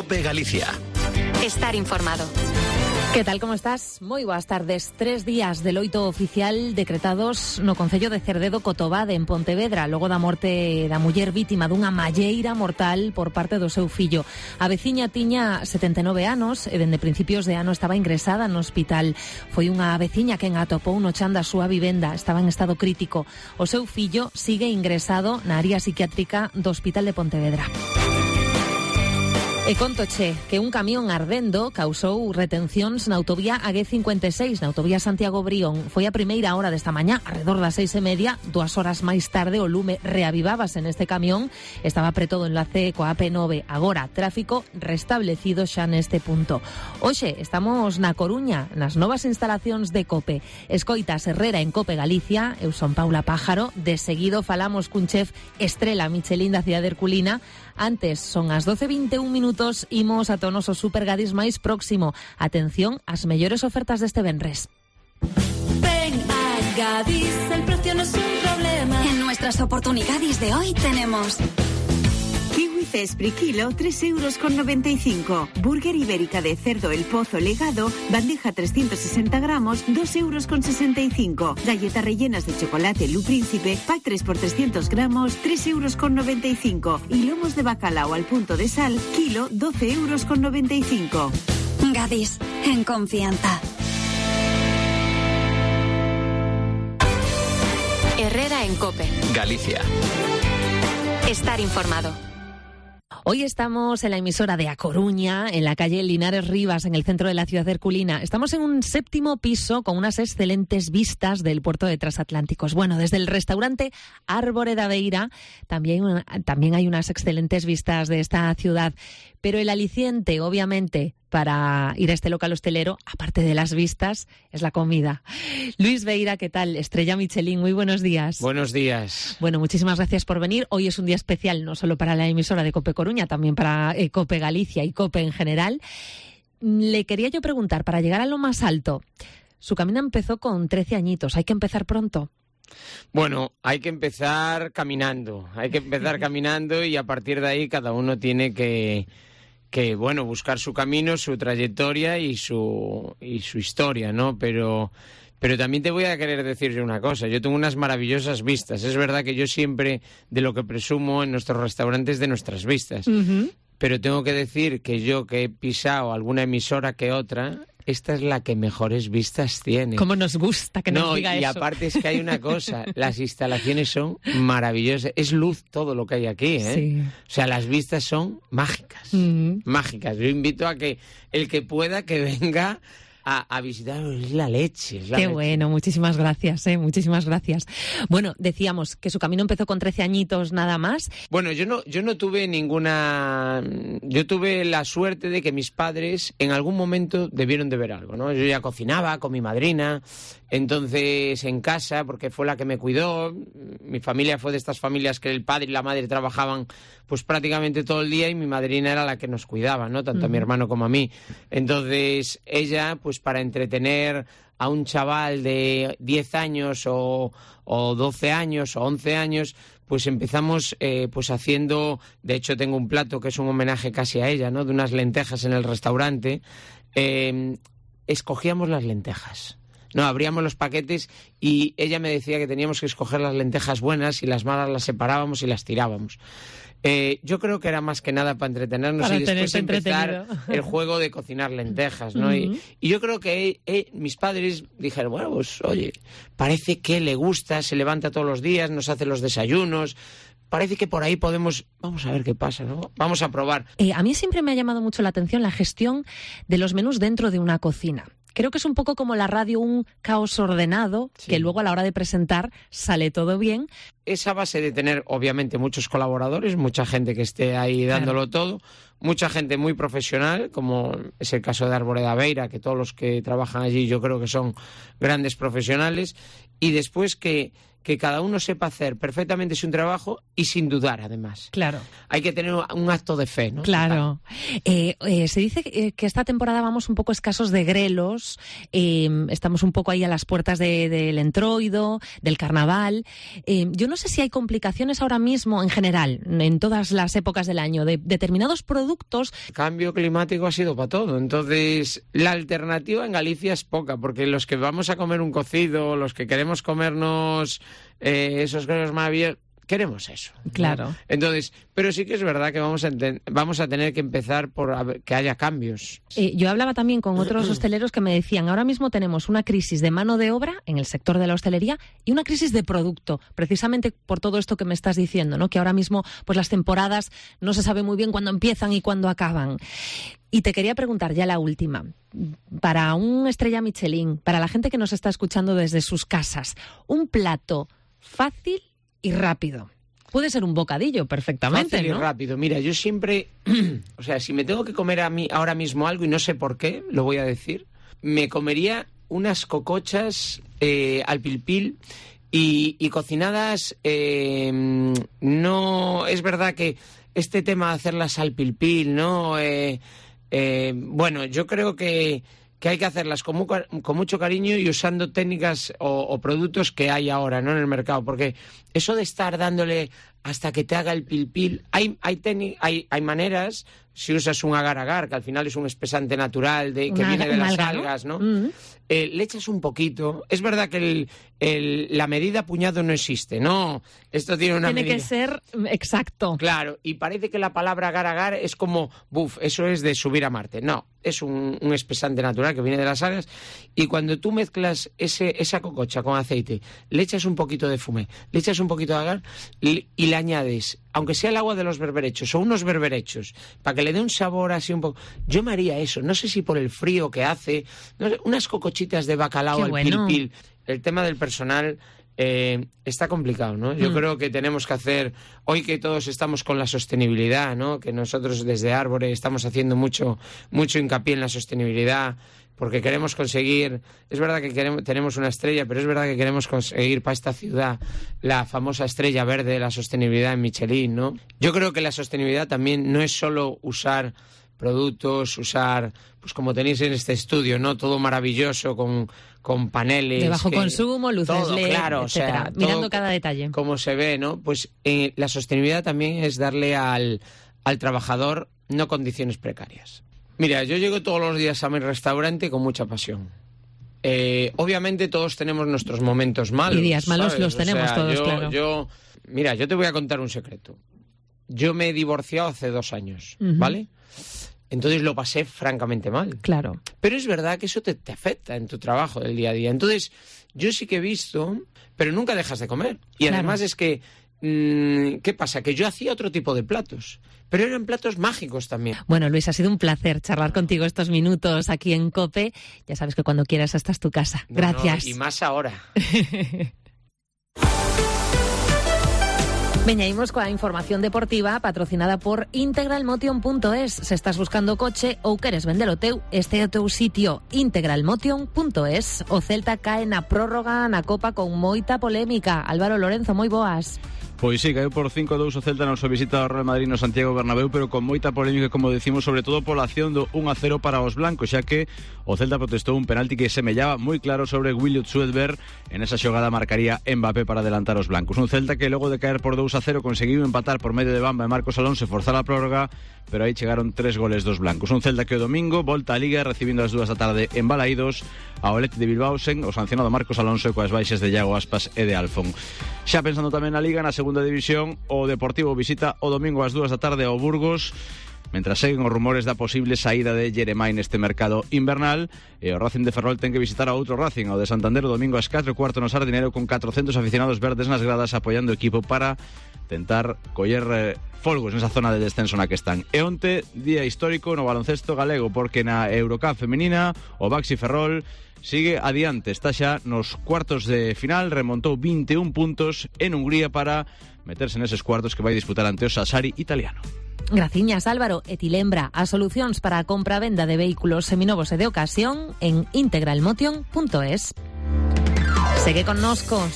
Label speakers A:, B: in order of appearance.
A: COPE Galicia.
B: Estar informado.
C: Que tal, como estás? Moi boas tardes. 3 días de loito oficial decretados no concello de Cerdedo Cotobade, en Pontevedra, logo da morte da muller vítima dunha malleira mortal por parte do seu fillo. A veciña tiña 79 anos e dende principios de ano estaba ingresada no hospital. Foi unha veciña quen a atopou no chan da súa vivenda. Estaba en estado crítico. O seu fillo sigue ingresado na área psiquiátrica do Hospital de Pontevedra. E contoche que un camión ardendo causou retencións na autovía AG56, na autovía Santiago-Brión. Foi a primeira hora desta mañá, alrededor das 6:30, 2 horas máis tarde o lume reavivábase neste camión. Estaba preto do enlace coa AP9. Agora, tráfico restablecido xa neste punto. Hoxe estamos na Coruña, nas novas instalacións de COPE. Escoitas Herrera en COPE Galicia. Eu son Paula Pájaro. De seguido falamos cun chef estrela Michelin da cidade herculina. Antes, son as 12:21 minutos, imos ata o noso Supergadis máis próximo. Atención ás mellores ofertas deste venres.
D: Ven a Gadis, el precio no es un problema.
B: En nuestras oportunidades de hoy tenemos
E: Kiwi Cespri kilo, 3,95 €. Burger ibérica de cerdo El Pozo legado, bandeja 360 gramos, 2,65 €. Galletas rellenas de chocolate Lu Príncipe, pack 3 por 300 gramos, 3,95 €. Y lomos de bacalao al punto de sal, kilo, 12,95 €.
B: Gadis, en confianza. Herrera en COPE
A: Galicia.
B: Estar informado.
C: Hoy estamos en la emisora de A Coruña, en la calle Linares Rivas, en el centro de la ciudad herculina. Estamos en un 7º piso con unas excelentes vistas del puerto de Transatlánticos. Bueno, desde el restaurante Árbore da Beira también hay unas excelentes vistas de esta ciudad. Pero el aliciente, obviamente, para ir a este local hostelero, aparte de las vistas, es la comida. Luis Beira, ¿qué tal? Estrella Michelin, muy buenos días.
F: Buenos días.
C: Bueno, muchísimas gracias por venir. Hoy es un día especial, no solo para la emisora de COPE Coruña, también para COPE Galicia y COPE en general. Le quería yo preguntar, para llegar a lo más alto, su camino empezó con 13 añitos, ¿hay que empezar pronto?
F: Bueno, hay que empezar caminando, y a partir de ahí cada uno tiene que buscar su camino, su trayectoria y su historia, ¿no? Pero también te voy a querer decir yo una cosa. Yo tengo unas maravillosas vistas. Es verdad que yo siempre de lo que presumo en nuestros restaurantes de nuestras vistas. Uh-huh. Pero tengo que decir que yo que he pisado alguna emisora que otra, esta es la que mejores vistas tiene.
C: ¿Cómo nos gusta que nos diga eso?
F: Y aparte es que hay una cosa, las instalaciones son maravillosas. Es luz todo lo que hay aquí, ¿eh?
C: Sí.
F: O sea, las vistas son mágicas, mágicas. Yo invito a que el que pueda que venga a visitar, es la leche.
C: Qué bueno, muchísimas gracias, muchísimas gracias. Bueno, decíamos que su camino empezó con 13 añitos nada más.
F: Bueno, yo no tuve ninguna... Yo tuve la suerte de que mis padres en algún momento debieron de ver algo, ¿no? Yo ya cocinaba con mi madrina, entonces en casa, porque fue la que me cuidó. Mi familia fue de estas familias que el padre y la madre trabajaban pues prácticamente todo el día y mi madrina era la que nos cuidaba, ¿no? Tanto a mi hermano como a mí. Entonces ella, pues para entretener a un chaval de 10 años o 12 años o 11 años, pues empezamos pues haciendo, de hecho tengo un plato que es un homenaje casi a ella, ¿no? De unas lentejas en el restaurante. Escogíamos las lentejas. No, abríamos los paquetes y ella me decía que teníamos que escoger las lentejas buenas y las malas las separábamos y las tirábamos. Yo creo que era más que nada para entretenernos y después empezar el juego de cocinar lentejas, ¿no? Uh-huh. Y yo creo que mis padres dijeron, bueno, pues oye, parece que le gusta, se levanta todos los días, nos hace los desayunos, parece que por ahí podemos... Vamos a ver qué pasa, ¿no? Vamos a probar.
C: A mí siempre me ha llamado mucho la atención la gestión de los menús dentro de una cocina. Creo que es un poco como la radio, un caos ordenado, sí, que luego a la hora de presentar sale todo bien.
F: Esa base de tener, obviamente, muchos colaboradores, mucha gente que esté ahí dándolo todo, mucha gente muy profesional, como es el caso de Árbore da Beira, que todos los que trabajan allí yo creo que son grandes profesionales, y después que que cada uno sepa hacer perfectamente su trabajo y sin dudar, además.
C: Claro.
F: Hay que tener un acto de fe, ¿no?
C: Claro. Se dice que esta temporada vamos un poco escasos de grelos, estamos un poco ahí a las puertas del entroido, del carnaval. Yo no sé si hay complicaciones ahora mismo, en general, en todas las épocas del año, de determinados productos.
F: El cambio climático ha sido para todo, entonces la alternativa en Galicia es poca, porque los que vamos a comer un cocido, los que queremos comernos esos grelos maravillosos, queremos eso, ¿no?
C: Claro.
F: Entonces, pero sí que es verdad que vamos a tener que empezar por que haya cambios.
C: Yo hablaba también con otros hosteleros que me decían, ahora mismo tenemos una crisis de mano de obra en el sector de la hostelería y una crisis de producto, precisamente por todo esto que me estás diciendo, ¿no? Que ahora mismo pues las temporadas no se sabe muy bien cuándo empiezan y cuándo acaban. Y te quería preguntar ya la última, para un estrella Michelin, para la gente que nos está escuchando desde sus casas, un plato fácil y rápido. Puede ser un bocadillo perfectamente,
F: fácil,
C: ¿no?
F: Y rápido. Mira, yo siempre, o sea, si me tengo que comer a mí ahora mismo algo y no sé por qué, lo voy a decir, me comería unas cocochas al pilpil y cocinadas. No es verdad que este tema de hacerlas al pilpil, ¿no? Bueno, yo creo que hay que hacerlas con mucho cariño y usando técnicas o productos que hay ahora, ¿no?, en el mercado, porque eso de estar dándole hasta que te haga el pilpil, hay maneras. Si usas un agar-agar, que al final es un espesante natural que viene de las algas, ¿no? Uh-huh. Le echas un poquito. Es verdad que la medida puñado no existe, ¿no? Esto tiene una medida.
C: Tiene que ser exacto.
F: Claro, y parece que la palabra agar-agar es como, eso es de subir a Marte. No, es un espesante natural que viene de las algas. Y cuando tú mezclas esa cococha con aceite, le echas un poquito de fumé, le echas un poquito de agar y le añades, aunque sea el agua de los berberechos o unos berberechos, para que le dé un sabor así un poco. Yo me haría eso, no sé si por el frío que hace, no sé, unas cocochitas de bacalao al pilpil. El tema del personal está complicado, ¿no? Yo creo que tenemos que hacer, hoy que todos estamos con la sostenibilidad, ¿no?, que nosotros desde Árbore estamos haciendo mucho hincapié en la sostenibilidad, porque queremos conseguir, es verdad que tenemos una estrella, pero es verdad que queremos conseguir para esta ciudad la famosa estrella verde de la sostenibilidad en Michelin, ¿no? Yo creo que la sostenibilidad también no es solo usar productos, pues como tenéis en este estudio, ¿no?, todo maravilloso con paneles
C: de bajo consumo, luces
F: todo,
C: LED,
F: claro,
C: etcétera,
F: o sea,
C: mirando cada detalle.
F: Como se ve, ¿no? Pues la sostenibilidad también es darle al trabajador no condiciones precarias. Mira, yo llego todos los días a mi restaurante con mucha pasión. Obviamente todos tenemos nuestros momentos malos.
C: Y días malos, ¿sabes? Los tenemos todos, claro.
F: Mira, yo te voy a contar un secreto. Yo me he divorciado hace 2 años, ¿vale? Entonces lo pasé francamente mal.
C: Claro.
F: Pero es verdad que eso te afecta en tu trabajo del día a día. Entonces, yo sí que he visto, pero nunca dejas de comer. Y además es que, ¿qué pasa? Que yo hacía otro tipo de platos, pero eran platos mágicos también.
C: Bueno, Luis, ha sido un placer charlar contigo estos minutos aquí en COPE. Ya sabes que cuando quieras esta es tu casa. Gracias.
F: Y más ahora.
C: Veñaímos coa información deportiva patrocinada por integralmotion.es. Se estás buscando coche ou queres vender o teu, este é o teu sitio, integralmotion.es. O Celta cae na prórroga na Copa con moita polémica. Álvaro Lorenzo, moi boas.
A: Pois sí, caeu por 5-2 o Celta na súa visita ao Real Madrid no Santiago Bernabéu, pero con moita polémica, como decimos, sobre todo pola acción do 1-0 para os blancos, xa que o Celta protestou un penalti que semellaba moi claro sobre Williot Sudberg. En esa xogada marcaría Mbappé para adelantar os blancos. Un Celta que logo de caer por 2-0 conseguiu empatar por medio de Bamba e Marcos Alonso e forzar a prórroga, pero aí chegaron 3 goles dos blancos. Un Celta que o domingo volta a Liga recibindo as 2 da tarde en Balaídos ao Athletic de Bilbao sen o sancionado Marcos Alonso e coas baixas de Iago Aspas e de Alfón. Xa pensando tamén na Liga, na segunda división, o Deportivo visita o domingo ás 2 da tarde ao Burgos, mentras seguen os rumores da posible saída de Jeremai neste mercado invernal, e o Racing de Ferrol ten que visitar a outro Racing, ao de Santander, o domingo ás 4:15 no Sardinero, con 400 aficionados verdes nas gradas apoiando o equipo para tentar coller folgos nesa zona de descenso na que están. E onte, día histórico no baloncesto galego, porque na Eurocup femenina o Baxi Ferrol sigue adiante, está xa nos cuartos de final, remontou 21 puntos en Hungría para meterse neses cuartos que vai disputar ante o Sassari italiano.
C: Graciñas, Álvaro. E ti lembra as solucións para a compra-venda de vehículos seminovos e de ocasión en integralmotion.es. Segue connosco.